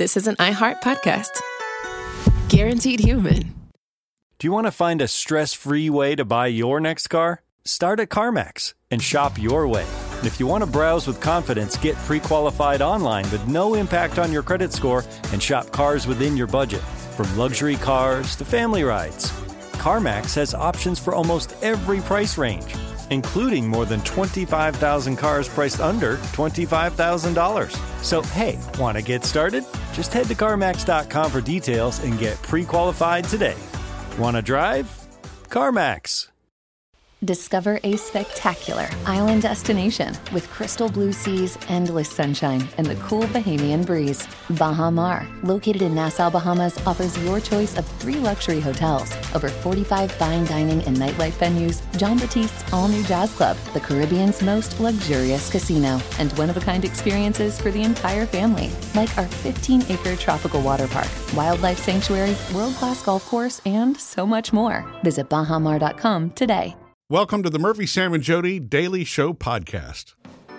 this is an iHeart podcast. Guaranteed Human. Do you want to find a stress-free way to buy your next car? Start at CarMax and shop your way. And if you want to browse with confidence, get pre-qualified online with no impact on your credit score and shop cars within your budget. From luxury cars to family rides, CarMax has options for almost every price range, including more than 25,000 cars priced under $25,000. So, hey, want to get started? Just head to CarMax.com for details and get pre-qualified today. Want to drive? CarMax. Discover a spectacular island destination with crystal blue seas, endless sunshine, and the cool Bahamian breeze. Baha Mar, located in Nassau, Bahamas, offers your choice of 3 luxury hotels, over 45 fine dining and nightlife venues, John Batiste's all-new jazz club, the Caribbean's most luxurious casino, and one-of-a-kind experiences for the entire family, like our 15-acre tropical water park, wildlife sanctuary, world-class golf course, and so much more. Visit bahamar.com today. Welcome to the Murphy, Sam, and Jody Daily Show podcast.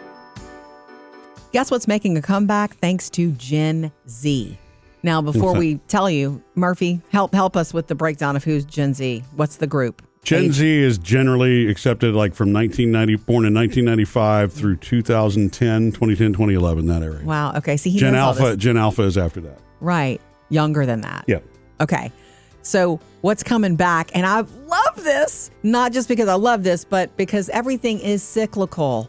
Guess what's making a comeback? Thanks to Gen Z. Now, before we tell you, Murphy, help us with the breakdown of who's Gen Z. What's the group? Gen Z is generally accepted like from 1990, born in 1995 through 2010, 2011, that area. Wow. Okay. See, Gen Alpha is after that. Right. Younger than that. Yeah. Okay. So what's coming back, and I love this, not just because I love this, but because everything is cyclical,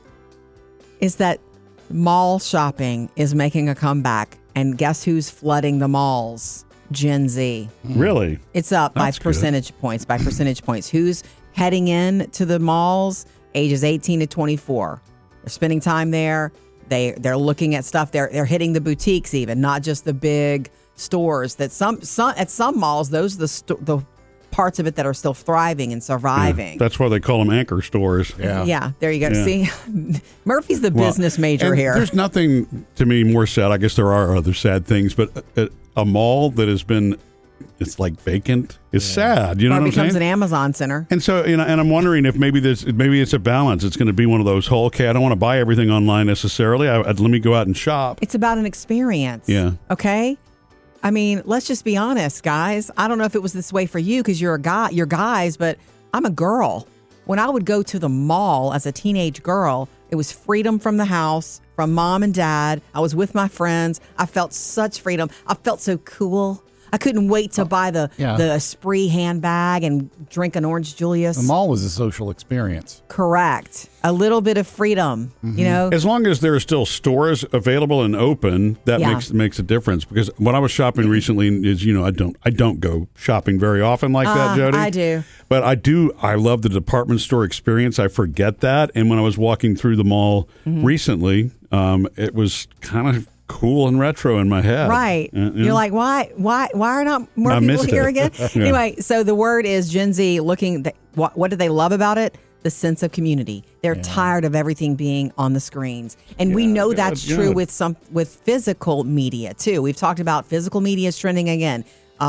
is that mall shopping is making a comeback. And guess who's flooding the malls? Gen Z. Really? It's up That's by percentage points. Who's heading in to the malls? Ages 18 to 24. They're spending time there. They're looking at stuff. They're hitting the boutiques even, not just the big stores. That some at some malls, those are the parts of it that are still thriving and surviving. Yeah, that's why they call them anchor stores. Yeah, there you go. Yeah. See, Murphy's the business major here. There's nothing to me more sad. I guess there are other sad things, but a mall that has been, it's like vacant is sad. You know what I'm saying? It becomes an Amazon center. And so, and I'm wondering if maybe it's a balance. It's going to be one of those whole, okay, I don't want to buy everything online necessarily. Let me go out and shop. It's about an experience. Yeah. Okay. I mean, let's just be honest, guys. I don't know if it was this way for you because you're guys, but I'm a girl. When I would go to the mall as a teenage girl, it was freedom from the house, from mom and dad. I was with my friends. I felt such freedom. I felt so cool. I couldn't wait to buy the Esprit handbag and drink an Orange Julius. The mall was a social experience. Correct. A little bit of freedom, you know. As long as there are still stores available and open, that makes a difference. Because when I was shopping recently, I don't go shopping very often like that, Jody. I do. But I love the department store experience. I forget that. And when I was walking through the mall recently, it was kind of cool and retro in my head. Right. You're like, why are not more people here again? Anyway, so the word is Gen Z looking, what do they love about it? The sense of community. They're tired of everything being on the screens. And we know that's true with physical media too. We've talked about physical media is trending again.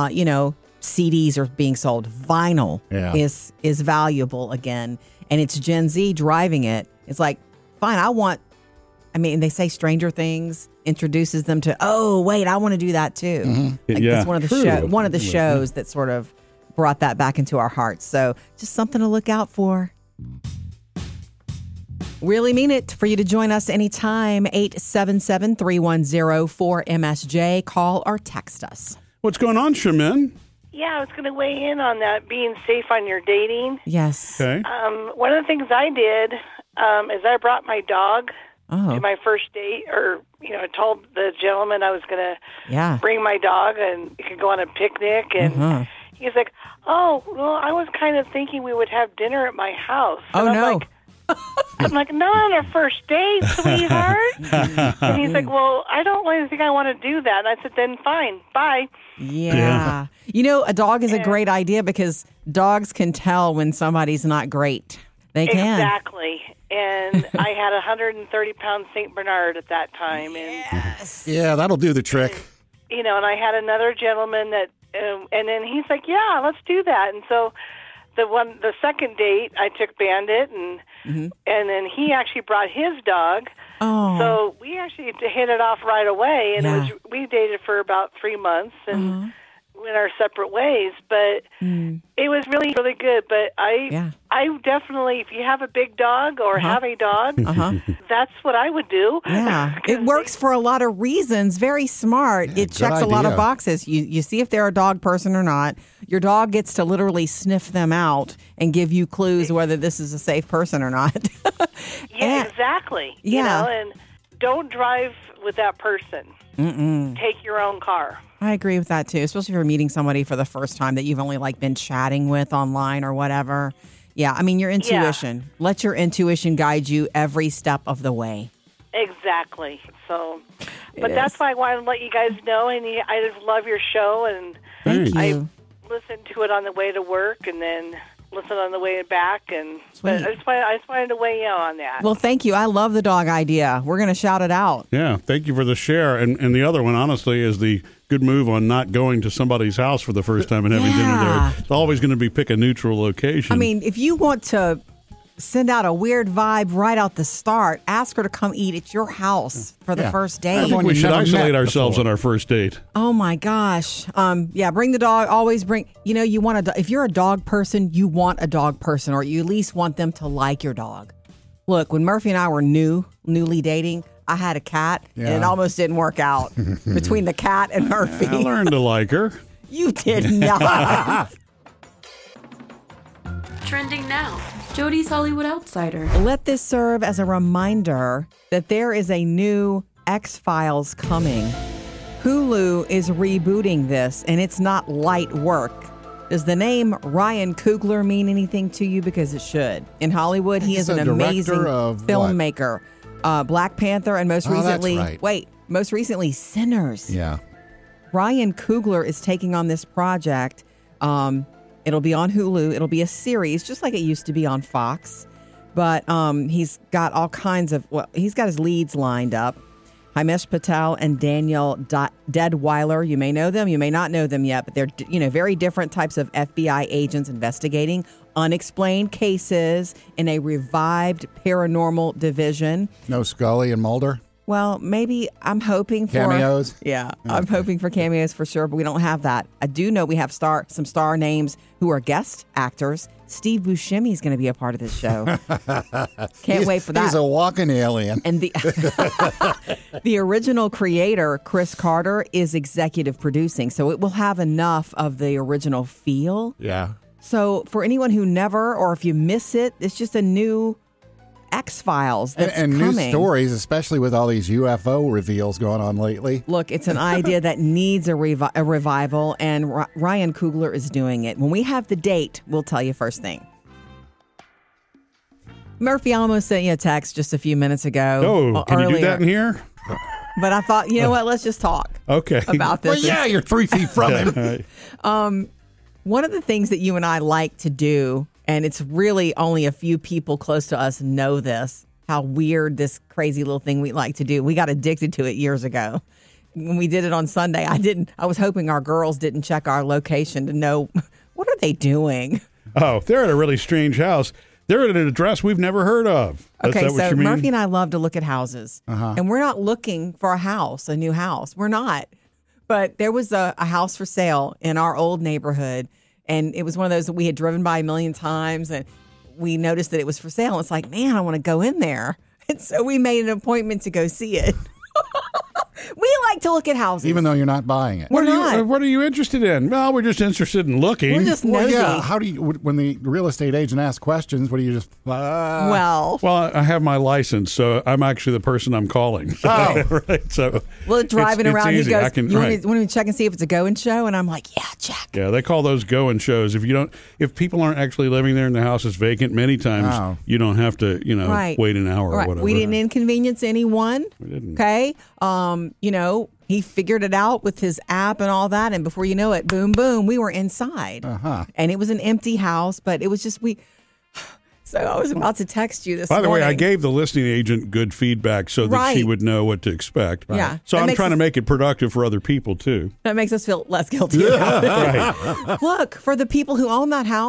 CDs are being sold. Vinyl is valuable again. And it's Gen Z driving it. It's like, fine, they say Stranger Things introduces them to, oh, wait, I want to do that too. Mm-hmm. That's one of the shows that sort of brought that back into our hearts. So just something to look out for. Really mean it for you to join us anytime. 877-310-4MSJ. Call or text us. What's going on, Shaman? Yeah, I was going to weigh in on that, being safe on your dating. Yes. Okay. One of the things I did is I brought my dog to my first date, or, I told the gentleman I was going to bring my dog and we could go on a picnic. And he's like, oh, well, I was kind of thinking we would have dinner at my house. And I'm like, not on our first date, sweetheart. And he's like, well, I don't really think I want to do that. And I said, then fine, bye. Yeah. A dog is a great idea because dogs can tell when somebody's not great. They can. Exactly. And I had a 130-pound St. Bernard at that time. And, yes. Yeah, that'll do the trick. And I had another gentleman that, and then he's like, yeah, let's do that. And so the second date, I took Bandit, and and then he actually brought his dog. Oh. So we actually hit it off right away, and we dated for about 3 months, and went our separate ways. But it was really, really good. But I definitely, if you have a big dog or have a dog, that's what I would do. Yeah, it works for a lot of reasons. Very smart. Yeah, it checks a lot of boxes. You see if they're a dog person or not. Your dog gets to literally sniff them out and give you clues whether this is a safe person or not. Exactly. You know, and don't drive with that person. Take your own car. I agree with that too, especially if you're meeting somebody for the first time that you've only been chatting with online or whatever. Yeah, I mean, your intuition. Yeah. Let your intuition guide you every step of the way. Exactly. So, but that's why I wanted to let you guys know, and I just love your show, and I listen to it on the way to work, and then listen on the way back, and but I just wanted to weigh in on that. Well, thank you. I love the dog idea. We're going to shout it out. Yeah, thank you for the share. And the other one, honestly, is the good move on not going to somebody's house for the first time and having dinner there. It's always going to be pick a neutral location. I mean, if you want to send out a weird vibe right out the start, ask her to come eat at your house for the first date. I think we should isolate ourselves on our first date. Oh my gosh. Bring the dog. Always bring, you want if you're a dog person, you want a dog person, or you at least want them to like your dog. Look, when Murphy and I were newly dating, I had a cat, and it almost didn't work out between the cat and Murphy. I learned to like her. You did not. Trending now. Jody's Hollywood Outsider. Let this serve as a reminder that there is a new X-Files coming. Hulu is rebooting this, and it's not light work. Does the name Ryan Coogler mean anything to you? Because it should. In Hollywood, he is an amazing filmmaker. Black Panther, and most recently, Sinners. Yeah. Ryan Coogler is taking on this project. It'll be on Hulu. It'll be a series, just like it used to be on Fox. But he's got all kinds of, he's got his leads lined up. Himesh Patel and Daniel Deadwyler. You may know them. You may not know them yet, but they're, very different types of FBI agents investigating unexplained cases in a revived paranormal division. No Scully and Mulder? Well, maybe I'm hoping for cameos. Yeah, I'm hoping for cameos for sure, but we don't have that. I do know we have some star names who are guest actors. Steve Buscemi is going to be a part of this show. Can't wait for that. He's a walking alien. And the original creator, Chris Carter, is executive producing, so it will have enough of the original feel. Yeah. So for anyone who never, or if you miss it, it's just a new X-Files that's and coming. new stories, especially with all these UFO reveals going on lately. Look, it's an idea that needs a revival, and Ryan Coogler is doing it. When we have the date, we'll tell you first thing. Murphy almost sent you a text just a few minutes ago. Oh, can you do that in here? But I thought, you know what? Let's just talk about this. Well, yeah, you're 3 feet from him. One of the things that you and I like to do, and it's really only a few people close to us know this, how weird this crazy little thing we like to do. We got addicted to it years ago. When we did it on Sunday, I was hoping our girls didn't check our location to know, what are they doing? Oh, they're at a really strange house. They're at an address we've never heard of. Okay, so Murphy and I love to look at houses. And we're not looking for a new house. We're not. But there was a house for sale in our old neighborhood. And it was one of those that we had driven by a million times, and we noticed that it was for sale. It's like, man, I want to go in there. And so we made an appointment to go see it. We like to look at houses. Even though you're not buying it. What are you interested in? Well, we're just interested in looking. We're just nosy. Well, yeah. How do you, when the real estate agent asks questions, what do you just... Well, I have my license, so I'm actually the person I'm calling. So, right, so driving around, easy. He goes, you want to check and see if it's a going show? And I'm like, yeah, check. Yeah, they call those going shows. If people aren't actually living there and the house is vacant, many times you don't have to, wait an hour or whatever. We didn't inconvenience anyone. We didn't. Okay. He figured it out with his app and all that. And before you know it, boom, boom, we were inside. And it was an empty house, but it was just, so I was about to text you this morning. By the way, I gave the listing agent good feedback so that she would know what to expect. Right. Yeah. So I'm trying to make it productive for other people, too. That makes us feel less guilty about it. Right. Look, for the people who own that house, you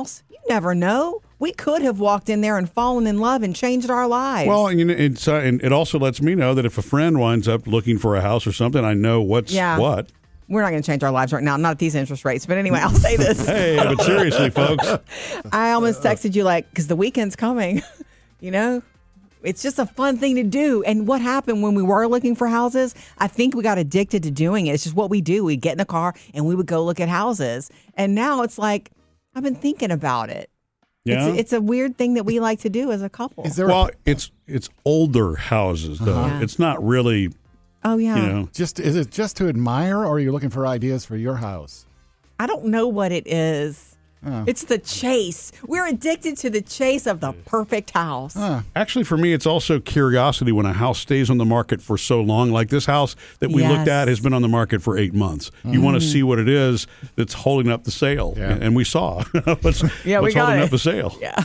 never know. We could have walked in there and fallen in love and changed our lives. Well, and it also lets me know that if a friend winds up looking for a house or something, I know what's what. We're not going to change our lives right now, not at these interest rates. But anyway, I'll say this. Hey, but seriously, folks. I almost texted you because the weekend's coming, It's just a fun thing to do. And what happened when we were looking for houses, I think we got addicted to doing it. It's just what we do. We'd get in the car and we would go look at houses. And now it's like, I've been thinking about it. Yeah. It's a weird thing that we like to do as a couple. It's older houses, though. Uh-huh. It's not really... Oh, yeah. Is it just to admire, or are you looking for ideas for your house? I don't know what it is. It's the chase. We're addicted to the chase of the perfect house. Actually, for me, it's also curiosity when a house stays on the market for so long. Like this house that we looked at has been on the market for 8 months. You want to see what it is that's holding up the sale. Yeah. And we saw what's holding up the sale. Yeah.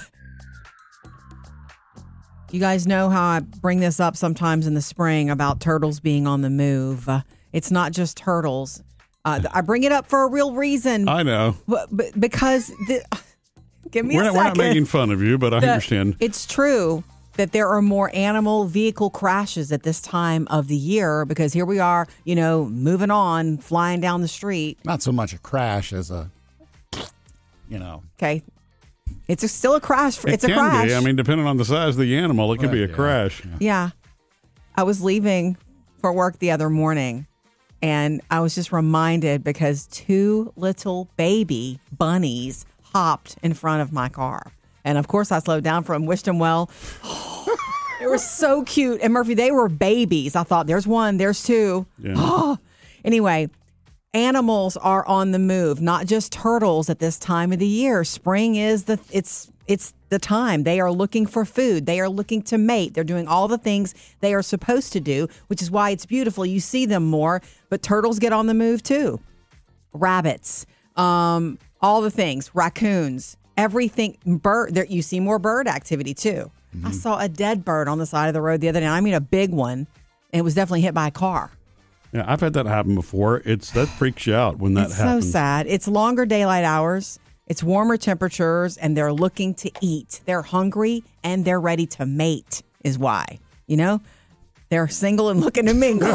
You guys know how I bring this up sometimes in the spring about turtles being on the move. It's not just turtles. I bring it up for a real reason. I know. Because, give me a second. We're not making fun of you, but I understand. It's true that there are more animal vehicle crashes at this time of the year because here we are, moving on, flying down the street. Not so much a crash as Okay. It's still a crash. It's a crash. Be. I mean, depending on the size of the animal, it could be a crash. Yeah. I was leaving for work the other morning, and I was just reminded because 2 little baby bunnies hopped in front of my car. And, of course, I slowed down for them, wished them well. They were so cute. And, Murphy, they were babies. I thought, there's 1, there's 2. Yeah. Anyway, animals are on the move, not just turtles at this time of the year. Spring is it's the time. They are looking for food. They are looking to mate. They're doing all the things they are supposed to do, which is why it's beautiful. You see them more, but turtles get on the move too. Rabbits, all the things, raccoons, everything. You see more bird activity too. Mm-hmm. I saw a dead bird on the side of the road the other day. I mean, a big one. And it was definitely hit by a car. Yeah, I've had that happen before. That freaks you out when that happens. It's so sad. It's longer daylight hours. It's warmer temperatures, and they're looking to eat. They're hungry, and they're ready to mate is why. They're single and looking to mingle.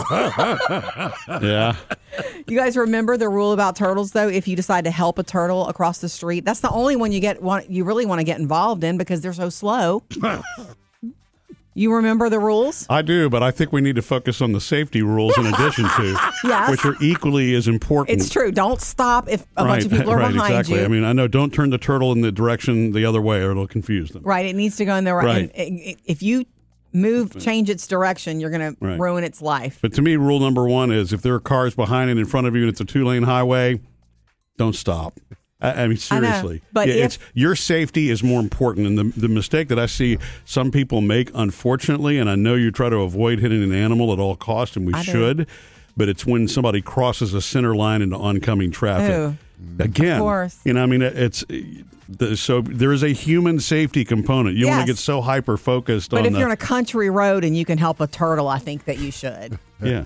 Yeah. You guys remember the rule about turtles, though? If you decide to help a turtle across the street, that's the only one you really want to get involved in because they're so slow. You remember the rules? I do, but I think we need to focus on the safety rules in addition to, which are equally as important. It's true. Don't stop if a bunch of people are behind exactly. you. I mean, I know, don't turn the turtle in the direction the other way or it'll confuse them. Right. It needs to go in the right. And if you change its direction, you're going to ruin its life. But to me, rule number 1 is if there are cars behind and in front of you and it's a 2-lane highway, don't stop. I mean, seriously. But your safety is more important. And the mistake that I see some people make, unfortunately, and I know you try to avoid hitting an animal at all costs, and we should, but it's when somebody crosses a center line into oncoming traffic. Ooh. Again, of course. I mean, so there is a human safety component. You want to get so hyper-focused on But if you're on a country road and you can help a turtle, I think that you should. Yeah.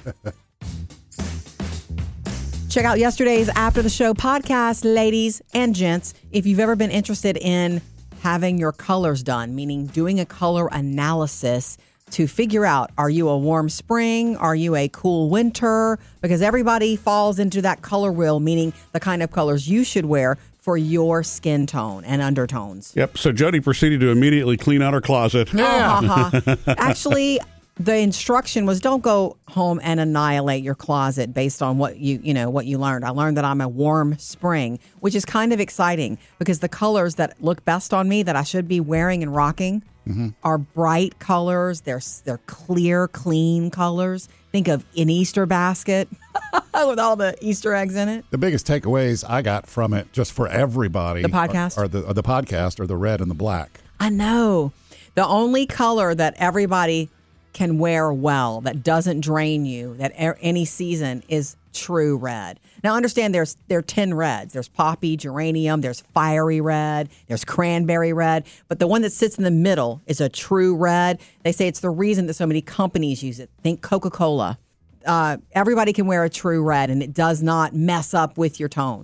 Check out yesterday's After the Show podcast, ladies and gents. If you've ever been interested in having your colors done, meaning doing a color analysis to figure out, are you a warm spring? Are you a cool winter? Because everybody falls into that color wheel, meaning the kind of colors you should wear for your skin tone and undertones. Yep. So Jody proceeded to immediately clean out her closet. Yeah. Actually, the instruction was don't go home and annihilate your closet based on what you learned. I learned that I'm a warm spring, which is kind of exciting because the colors that look best on me that I should be wearing and rocking are bright colors. They're clear, clean colors. Think of an Easter basket with all the Easter eggs in it. The biggest takeaways I got from it, just for everybody, the podcast, are the podcast, are the red and the black. I know. The only color that everybody can wear well, that doesn't drain you, that any season, is true red. Now, understand there are 10 reds. There's poppy, geranium, there's fiery red, there's cranberry red, but the one that sits in the middle is a true red. They say it's the reason that so many companies use it. Think Coca-Cola. Everybody can wear a true red, and it does not mess up with your tones.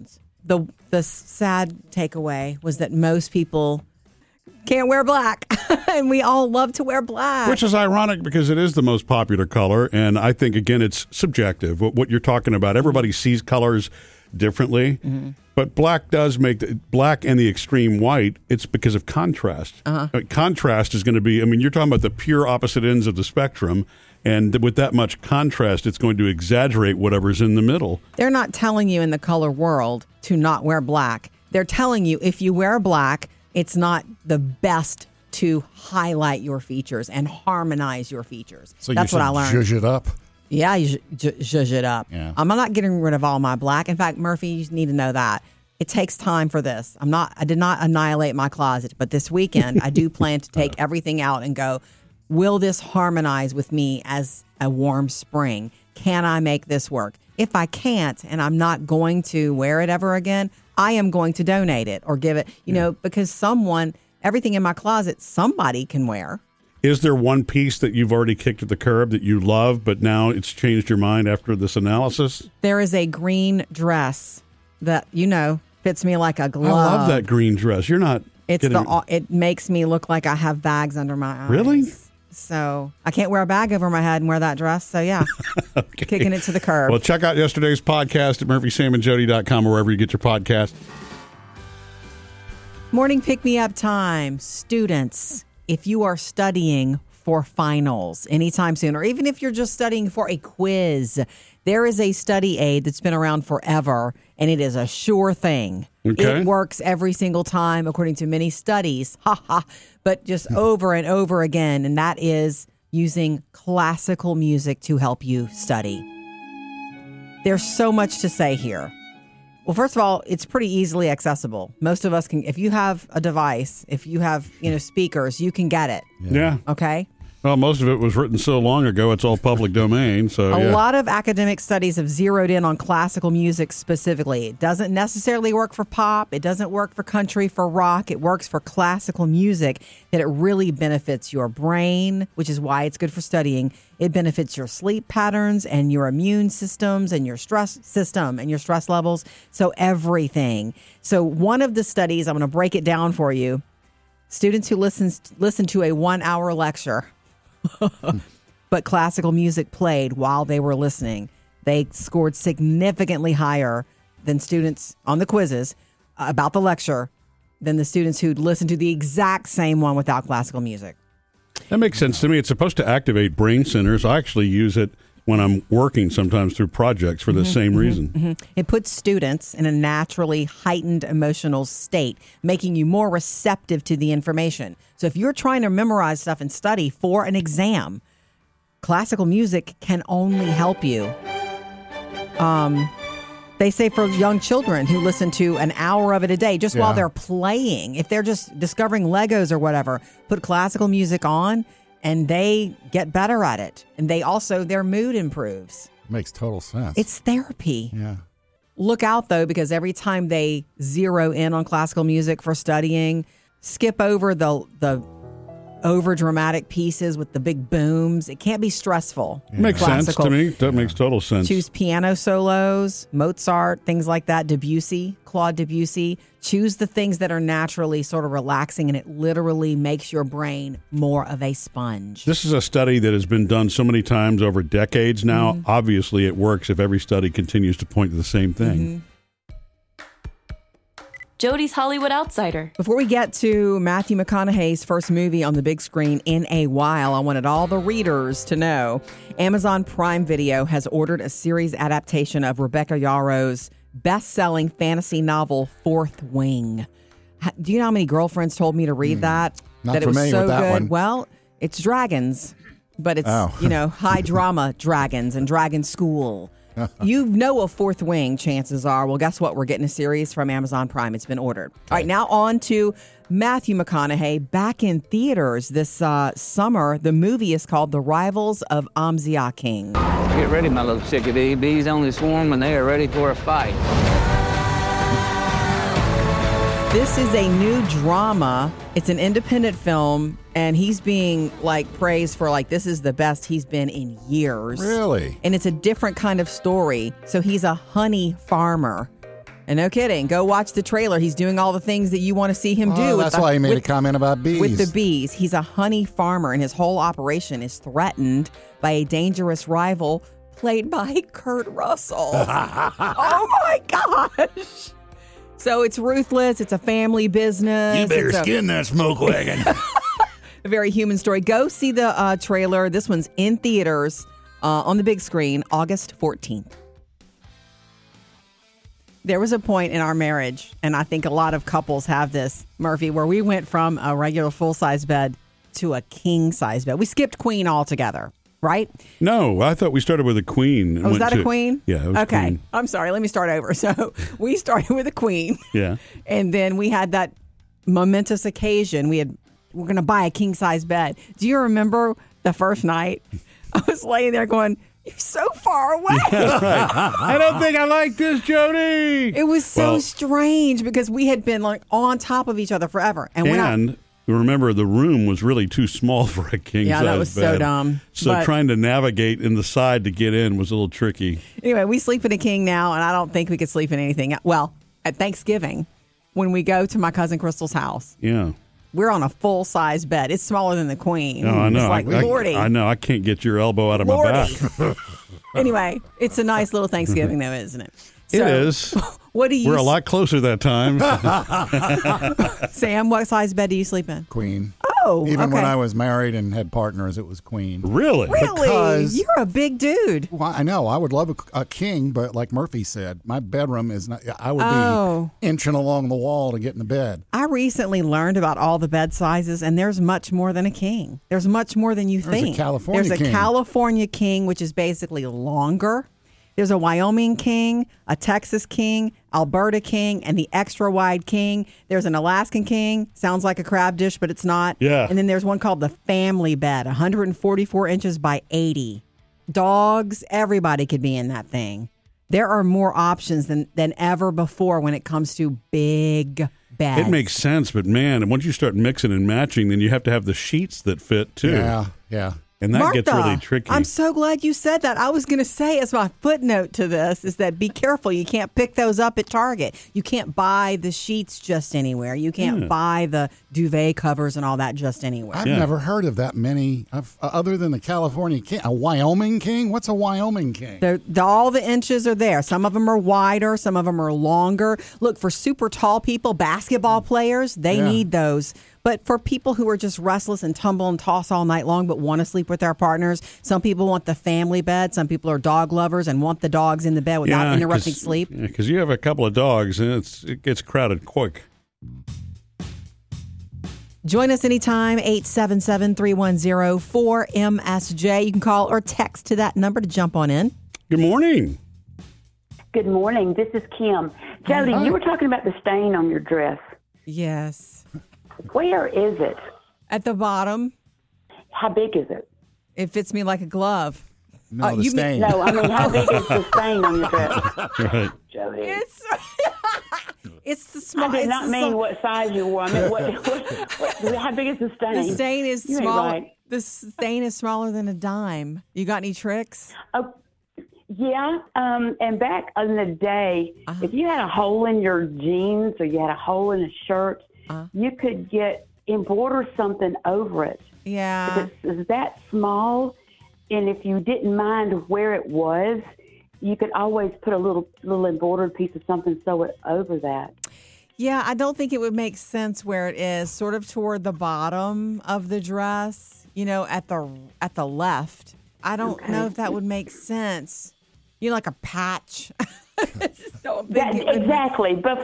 the sad takeaway was that most people can't wear black, and we all love to wear black. Which is ironic because it is the most popular color, and I think, again, it's subjective. What you're talking about, everybody sees colors differently, but black does make black and the extreme white, it's because of contrast. Contrast is going to be, you're talking about the pure opposite ends of the spectrum, and with that much contrast, it's going to exaggerate whatever's in the middle. They're not telling you in the color world to not wear black. They're telling you if you wear black, it's not the best to highlight your features and harmonize your features. So that's what I learned. Zhuzh it up. Yeah, you zhuzh it up. Yeah. I'm not getting rid of all my black. In fact, Murphy, you need to know that. It takes time for this. I did not annihilate my closet, but this weekend I do plan to take everything out and go, will this harmonize with me as a warm spring? Can I make this work? If I can't and I'm not going to wear it ever again, I am going to donate it or give it, because everything in my closet, somebody can wear. Is there one piece that you've already kicked at the curb that you love, but now it's changed your mind after this analysis? There is a green dress that, fits me like a glove. I love that green dress. You're not it makes me look like I have bags under my eyes. Really? So I can't wear a bag over my head and wear that dress. So, yeah, okay. Kicking it to the curb. Well, check out yesterday's podcast at murphysamandjody.com or wherever you get your podcast. Morning pick-me-up time. Students, if you are studying for finals anytime soon, or even if you're just studying for a quiz, there is a study aid that's been around forever, and it is a sure thing. Okay. It works every single time, according to many studies. But just over and over again, and that is using classical music to help you study. There's so much to say here. Well, first of all, it's pretty easily accessible. Most of us can, if you have a device, if you have, speakers, you can get it. Yeah. Okay? Well, most of it was written so long ago, it's all public domain. So a lot of academic studies have zeroed in on classical music specifically. It doesn't necessarily work for pop. It doesn't work for country, for rock. It works for classical music, that it really benefits your brain, which is why it's good for studying. It benefits your sleep patterns and your immune systems and your stress system and your stress levels. So everything. So one of the studies, I'm going to break it down for you. Students who listen to a 1-hour lecture but classical music played while they were listening, they scored significantly higher than students on the quizzes about the lecture than the students who'd listened to the exact same one without classical music. That makes sense to me. It's supposed to activate brain centers. I actually use it when I'm working sometimes through projects for the same reason. It puts students in a naturally heightened emotional state, making you more receptive to the information. So if you're trying to memorize stuff and study for an exam, classical music can only help you. They say for young children who listen to an hour of it a day, just while they're playing, if they're just discovering Legos or whatever, put classical music on, and they get better at it. And their mood improves. Makes total sense. It's therapy. Yeah. Look out, though, because every time they zero in on classical music for studying, skip over the over-dramatic pieces with the big booms. It can't be stressful. Yeah. Makes sense to me. That makes total sense. Choose piano solos, Mozart, things like that, Claude Debussy. Choose the things that are naturally sort of relaxing, and it literally makes your brain more of a sponge. This is a study that has been done so many times over decades now. Obviously, it works if every study continues to point to the same thing. Jody's Hollywood Outsider. Before we get to Matthew McConaughey's first movie on the big screen in a while, I wanted all the readers to know Amazon Prime Video has ordered a series adaptation of Rebecca Yarrow's best-selling fantasy novel, Fourth Wing. Do you know how many girlfriends told me to read that? Not that it was familiar so with that good. one. Well, it's dragons, but it's, high drama dragons and dragon school. You know a Fourth Wing, chances are. Well, guess what? We're getting a series from Amazon Prime. It's been ordered. All right, now on to Matthew McConaughey. Back in theaters this summer, the movie is called The Rivals of Amzia King. Get ready, my little chickadee. Bees only swarm when they are ready for a fight. This is a new drama. It's an independent film, and he's being praised for this is the best he's been in years. Really? And it's a different kind of story. So he's a honey farmer, And no kidding. Go watch the trailer. He's doing all the things that you want to see him do. That's why he made a comment about bees. With the bees. He's a honey farmer, and his whole operation is threatened by a dangerous rival played by Kurt Russell. Oh, my gosh. So it's ruthless. It's a family business. You better skin that smoke wagon. A very human story. Go see the trailer. This one's in theaters on the big screen, August 14th. There was a point in our marriage, and I think a lot of couples have this, Murphy, where we went from a regular full-size bed to a king-size bed. We skipped queen altogether, right? No, I thought we started with a queen. Oh, was that a queen? Yeah, it was okay. Queen. I'm sorry. Let me start over. So we started with a queen. Yeah. And then we had that momentous occasion. We're going to buy a king-size bed. Do you remember the first night? I was laying there going, you're so far away. That's right. I don't think I like this, Jody. It was so strange because we had been like on top of each other forever. And remember, the room was really too small for a king-size bed. Yeah, that was so dumb. So trying to navigate in the side to get in was a little tricky. Anyway, we sleep in a king now, and I don't think we could sleep in anything. Well, at Thanksgiving, when we go to my cousin Crystal's house. Yeah. We're on a full-size bed. It's smaller than the queen. Oh, I know. It's like, Lordy. I know. I can't get your elbow out of my back. Anyway, it's a nice little Thanksgiving, though, isn't it? So, it is. What do you? We're a lot closer that time. Sam, what size bed do you sleep in? Queen. Oh, Even when I was married and had partners, it was queen. Really? Really? You're a big dude. Well, I know. I would love a king, but like Murphy said, my bedroom is not. I would be inching along the wall to get in the bed. I recently learned about all the bed sizes, and there's much more than a king. There's much more than you think. There's a California king. There's a California king, which is basically longer. There's a Wyoming king, a Texas king, Alberta king, and the extra wide king. There's an Alaskan king. Sounds like a crab dish, but it's not. Yeah. And then there's one called the family bed, 144 inches by 80. Dogs, everybody could be in that thing. There are more options than ever before when it comes to big beds. It makes sense, but man, once you start mixing and matching, then you have to have the sheets that fit too. Yeah. And that Martha, gets really tricky. I'm so glad you said that. I was going to say as my footnote to this is that be careful. You can't pick those up at Target. You can't buy the sheets just anywhere. You can't buy the duvet covers and all that just anywhere. I've never heard of that many other than the California king. A Wyoming king? What's a Wyoming king? All the inches are there. Some of them are wider. Some of them are longer. Look, for super tall people, basketball players, they need those. But for people who are just restless and tumble and toss all night long but want to sleep with their partners, some people want the family bed. Some people are dog lovers and want the dogs in the bed without interrupting sleep. Yeah, because you have a couple of dogs and it gets crowded quick. Join us anytime, 877-310-4MSJ. You can call or text to that number to jump on in. Good morning. Good morning. This is Kim. Jody, you were talking about the stain on your dress. Yes. Where is it? At the bottom. How big is it? It fits me like a glove. No, the stain. No, I mean, how big is the stain on your dress? Right. Jody. It's the small. I did not mean what size you were. I mean, how big is the stain? The stain is you small. Right. The stain is smaller than a dime. You got any tricks? Oh, yeah. And back in the day, if you had a hole in your jeans or you had a hole in a shirt, you could embroider something over it. Yeah. It's that small, and if you didn't mind where it was, you could always put a little embroidered piece of something, sew it over that. Yeah, I don't think it would make sense where it is, sort of toward the bottom of the dress, at the left. I don't know if that would make sense. Like a patch. Exactly, but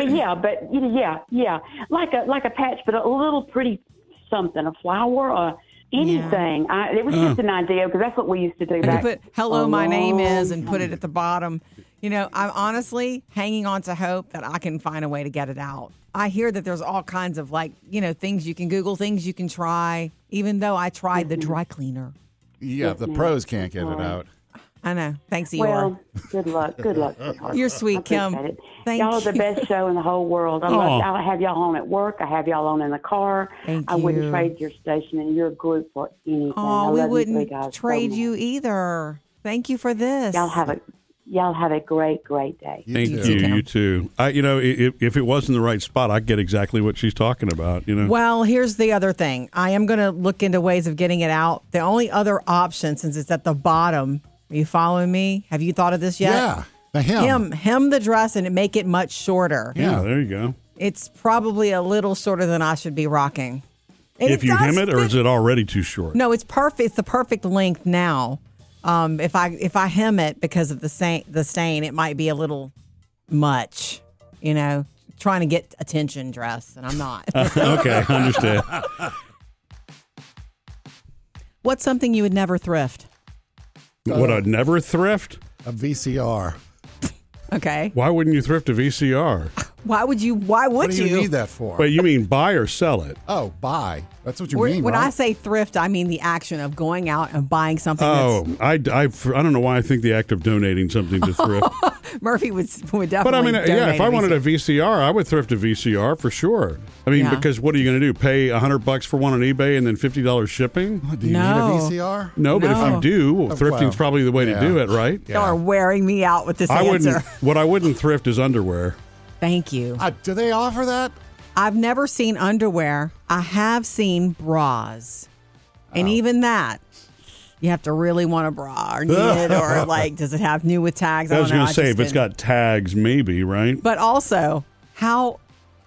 like a patch, but a little pretty something, a flower or anything. Yeah. It was just an idea because that's what we used to do. Back put "Hello, my name is" and put it at the bottom. I'm honestly hanging on to hope that I can find a way to get it out. I hear that there's all kinds of things you can Google, things you can try. Even though I tried the dry cleaner. Yeah, the pros can't get it out. I know. Thanks, Eeyore. Well, good luck. Good luck. You're sweet, Kim. Thank y'all are the best show in the whole world. I have y'all on at work. I have y'all on in the car. I wouldn't trade your station and your group for anything. Oh, we wouldn't trade you either. Thank you for this. Y'all have Y'all have a great, great day. Thank you. You too. If it wasn't the right spot, I get exactly what she's talking about. Well, here's the other thing. I am going to look into ways of getting it out. The only other option, since it's at the bottom, are you following me? Have you thought of this yet? Yeah, the hem. Hem the dress and make it much shorter. Yeah, there you go. It's probably a little shorter than I should be rocking. And if you hem it, or is it already too short? No, it's perfect. It's the perfect length now. If I hem it because of the stain, it might be a little much, trying to get attention dress, and I'm not. Okay, I understand. What's something you would never thrift? Would I never thrift? A VCR. Okay. Why wouldn't you thrift a VCR? Why would you? What do you need that for? Wait, you mean buy or sell it? Oh, buy. That's what you mean, When right? I say thrift, I mean the action of going out and buying something. I don't know why I think the act of donating something to thrift. Murphy would definitely. But I mean, if I wanted a VCR, I would thrift a VCR for sure. I mean, because what are you going to do? Pay $100 for one on eBay and then $50 shipping? Do you need a VCR? No, but if you do, thrifting's probably the way to do it, right? Yeah. Y'all are wearing me out with this answer. What I wouldn't thrift is underwear. Thank you. Do they offer that? I've never seen underwear. I have seen bras. And even that, you have to really want a bra or need it, or does it have new with tags? I was going to say, if it's got tags, maybe, right? But also, how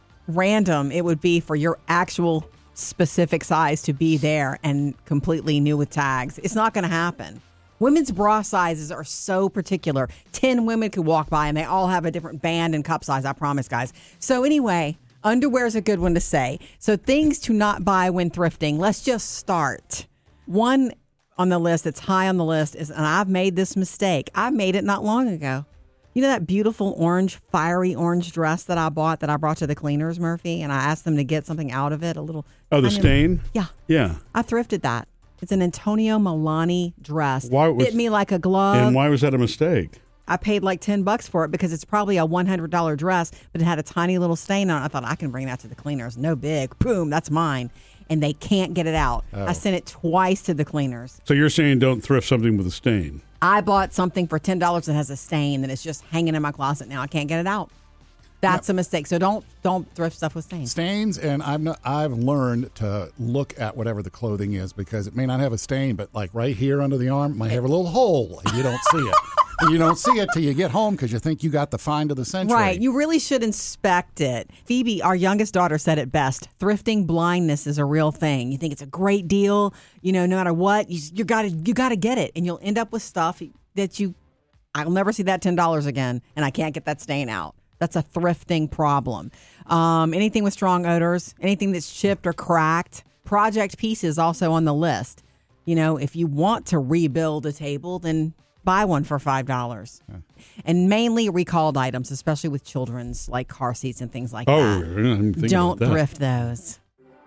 random it would be for your actual specific size to be there and completely new with tags. It's not going to happen. Women's bra sizes are so particular. 10 women could walk by and they all have a different band and cup size, I promise, guys. So anyway, underwear is a good one to say. So things to not buy when thrifting. Let's just start. One on the list that's high on the list is, and I've made this mistake. I made it not long ago. You know that beautiful fiery orange dress that I brought to the cleaners, Murphy? And I asked them to get something out of it, a little. Oh, the stain? Yeah. Yeah. I thrifted that. It's an Antonio Milani dress. Fit me like a glove. And why was that a mistake? I paid like $10 for it because it's probably a $100 dress, but it had a tiny little stain on it. I thought I can bring that to the cleaners. No big. Boom, that's mine. And they can't get it out. Oh. I sent it twice to the cleaners. So you're saying don't thrift something with a stain? I bought something for $10 that has a stain that is just hanging in my closet now. I can't get it out. That's a mistake. So don't thrift stuff with stains. Stains, and I've learned to look at whatever the clothing is because it may not have a stain, but like right here under the arm, it might have a little hole and you don't see it. And you don't see it till you get home because you think you got the find of the century. Right. You really should inspect it. Phoebe, our youngest daughter, said it best. Thrifting blindness is a real thing. You think it's a great deal, no matter what, you got to get it, and you'll end up with stuff that I'll never see that $10 again, and I can't get that stain out. That's a thrifting problem. Anything with strong odors, anything that's chipped or cracked. Project pieces also on the list. If you want to rebuild a table, then buy one for $5. Yeah. And mainly recalled items, especially with children's, like car seats and things like that. Don't thrift those.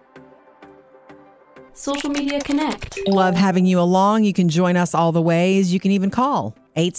Social Media Connect. Love having you along. You can join us all the ways. You can even call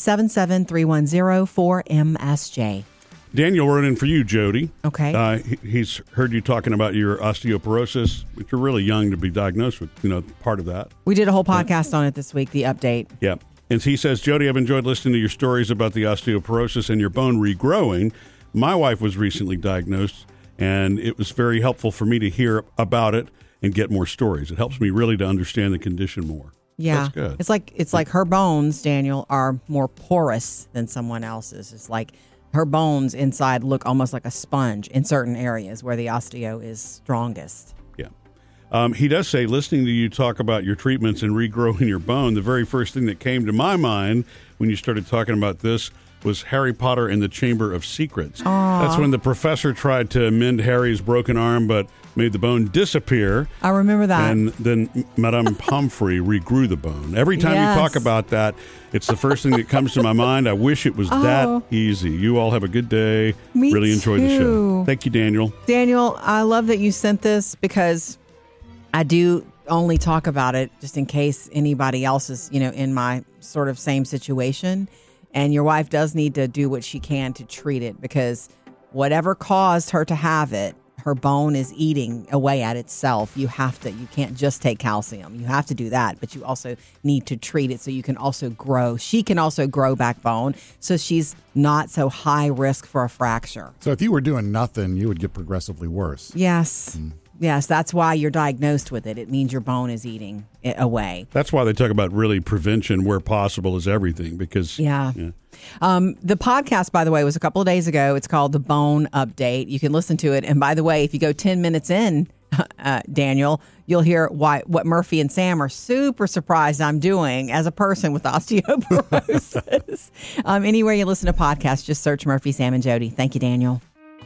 877-310-4MSJ. Daniel wrote in for you, Jody. Okay. He's heard you talking about your osteoporosis, which you're really young to be diagnosed with, part of that. We did a whole podcast on it this week, the update. Yeah. And he says, Jody, I've enjoyed listening to your stories about the osteoporosis and your bone regrowing. My wife was recently diagnosed, and it was very helpful for me to hear about it and get more stories. It helps me really to understand the condition more. Yeah. That's good. It's like her bones, Daniel, are more porous than someone else's. It's like her bones inside look almost like a sponge in certain areas where the osteo is strongest. Yeah. He does say, listening to you talk about your treatments and regrowing your bone, the very first thing that came to my mind when you started talking about this was Harry Potter and the Chamber of Secrets. Aww. That's when the professor tried to mend Harry's broken arm but made the bone disappear. I remember that. And then Madame Pomfrey regrew the bone. Every time you talk about that, it's the first thing that comes to my mind. I wish it was that easy. You all have a good day. Me really enjoyed the too. show. Thank you, Daniel. Daniel, I love that you sent this because I do only talk about it just in case anybody else is, in my sort of same situation. And your wife does need to do what she can to treat it because whatever caused her to have it, her bone is eating away at itself. You can't just take calcium. You have to do that, but you also need to treat it so you can also grow. She can also grow back bone, so she's not so high risk for a fracture. So if you were doing nothing, you would get progressively worse. Yes. Yes, that's why you're diagnosed with it. It means your bone is eating it away. That's why they talk about really prevention where possible is everything, because the podcast, by the way, was a couple of days ago. It's called The Bone Update. You can listen to it. And by the way, if you go 10 minutes in, Daniel, you'll hear what Murphy and Sam are super surprised I'm doing as a person with osteoporosis. Anywhere you listen to podcasts, just search Murphy, Sam, and Jody. Thank you, Daniel.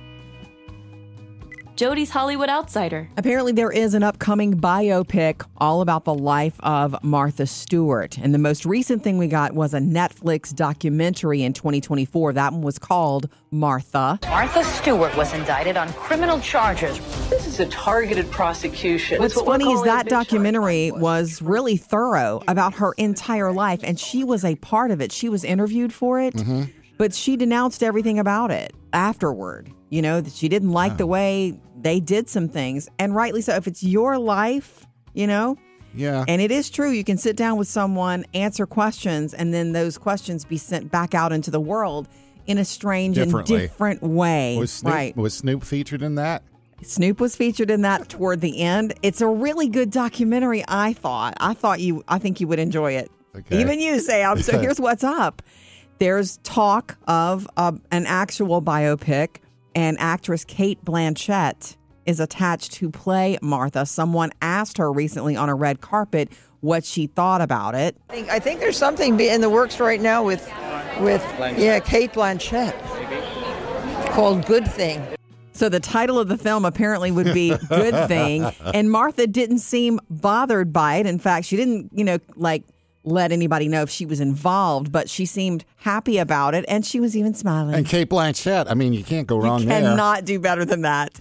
Jody's Hollywood Outsider. Apparently there is an upcoming biopic all about the life of Martha Stewart. And the most recent thing we got was a Netflix documentary in 2024. That one was called Martha. Martha Stewart was indicted on criminal charges. This is a targeted prosecution. What's funny is that documentary was really thorough about her entire life, and she was a part of it. She was interviewed for it, but she denounced everything about it afterward. You know, that she didn't like the way they did some things, and rightly so. If it's your life, you know, and it is true, you can sit down with someone, answer questions, and then those questions be sent back out into the world in a strange and different way. Was Snoop featured in that? Snoop was featured in that toward the end. It's a really good documentary. I think you would enjoy it. Okay. Even you, Sam. So here's what's up. There's talk of an actual biopic. And actress Cate Blanchett is attached to play Martha. Someone asked her recently on a red carpet what she thought about it. I think there's something in the works right now with Cate Blanchett called Good Thing. So the title of the film apparently would be Good Thing. And Martha didn't seem bothered by it. In fact, she didn't, let anybody know if she was involved, but she seemed happy about it, and she was even smiling. And Cate Blanchett, I mean, you can't go wrong there. You cannot do better than that.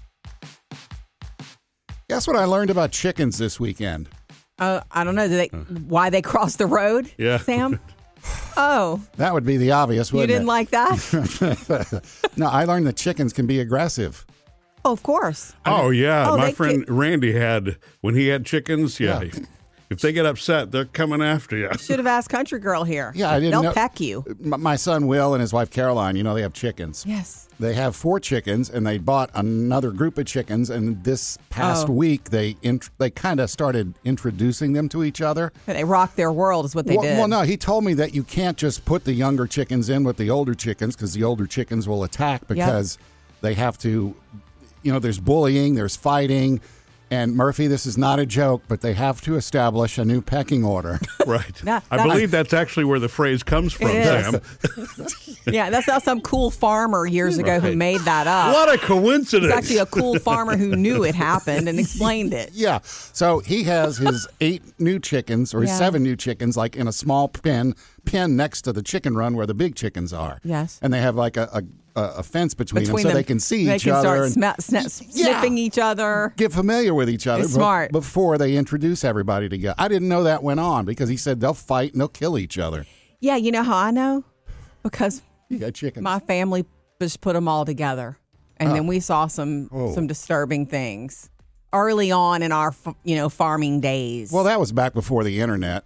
Guess what I learned about chickens this weekend? I don't know. Why they crossed the road, Sam? Oh. That would be the obvious, wouldn't it? You didn't like that? No, I learned that chickens can be aggressive. Oh, of course. My friend Randy when he had chickens, if they get upset, they're coming after you. Should have asked Country Girl here. Yeah, I didn't know. They'll peck you. My son Will and his wife Caroline, they have chickens. Yes. They have 4 chickens, and they bought another group of chickens, and this past week they kind of started introducing them to each other. They rocked their world is what they did. Well, no, he told me that you can't just put the younger chickens in with the older chickens because the older chickens will attack because they have to, there's bullying, there's fighting. And Murphy, this is not a joke, but they have to establish a new pecking order. Right. I believe that's actually where the phrase comes from, Sam. Yeah, that's not some cool farmer years ago who made that up. What a coincidence. It's actually a cool farmer who knew it happened and explained it. Yeah. So he has his 8 new chickens or 7 new chickens like in a small pen next to the chicken run where the big chickens are. Yes. And they have like a fence between them so they can see each other. They can start sniffing each other. Get familiar with each other smart. Before they introduce everybody together. I didn't know that went on because he said they'll fight and they'll kill each other. Yeah, you know how I know? Because you got chickens. My family just put them all together. And then we saw some disturbing things early on in our farming days. Well, that was back before the internet.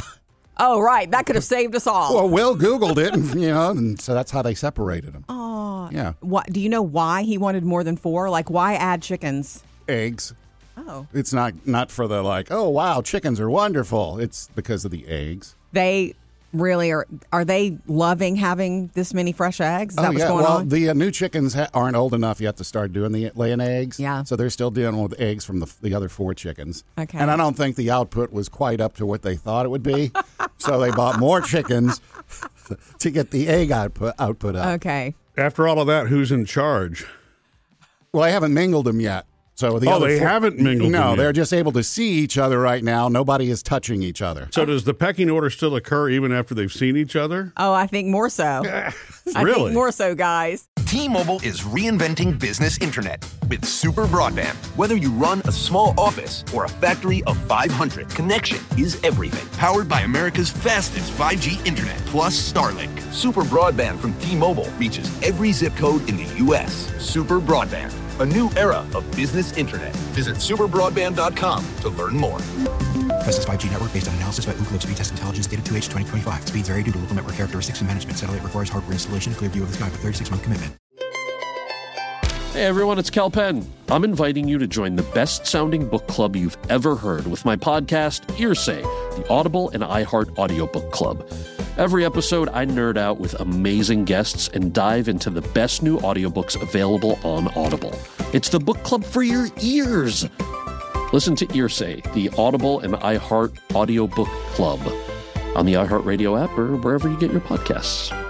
Oh, right. That could have saved us all. Well, Will Googled it, and so that's how they separated them. Oh. Yeah. What, do you know why he wanted more than 4? Like, why add chickens? Eggs. Oh. It's not for the oh, wow, chickens are wonderful. It's because of the eggs. They really are they loving having this many fresh eggs? Is that what's going on? The new chickens aren't old enough yet to start doing the laying eggs. Yeah. So they're still dealing with eggs from the other 4 chickens. Okay. And I don't think the output was quite up to what they thought it would be. So they bought more chickens to get the egg output up. Okay. After all of that, who's in charge? Well, I haven't mingled them yet. So they haven't mingled them yet. No, they're just able to see each other right now. Nobody is touching each other. So does the pecking order still occur even after they've seen each other? Oh, I think more so. I think more so, guys. T-Mobile is reinventing business internet with super broadband. Whether you run a small office or a factory of 500, connection is everything. Powered by America's fastest 5G internet plus Starlink. Super broadband from T-Mobile reaches every zip code in the U.S. Super broadband. A new era of business internet. Visit superbroadband.com to learn more. Fastest 5G network based on analysis by Ookla Speed Test Intelligence data 2H 2025. Speeds vary due to local network characteristics and management. Satellite requires hardware installation. Clear view of the sky with 36-month commitment. Hey everyone, it's Cal Penn. I'm inviting you to join the best-sounding book club you've ever heard with my podcast, Earsay, the Audible and iHeart Audiobook Club. Every episode, I nerd out with amazing guests and dive into the best new audiobooks available on Audible. It's the book club for your ears. Listen to Earsay, the Audible and iHeart Audiobook Club on the iHeartRadio app or wherever you get your podcasts.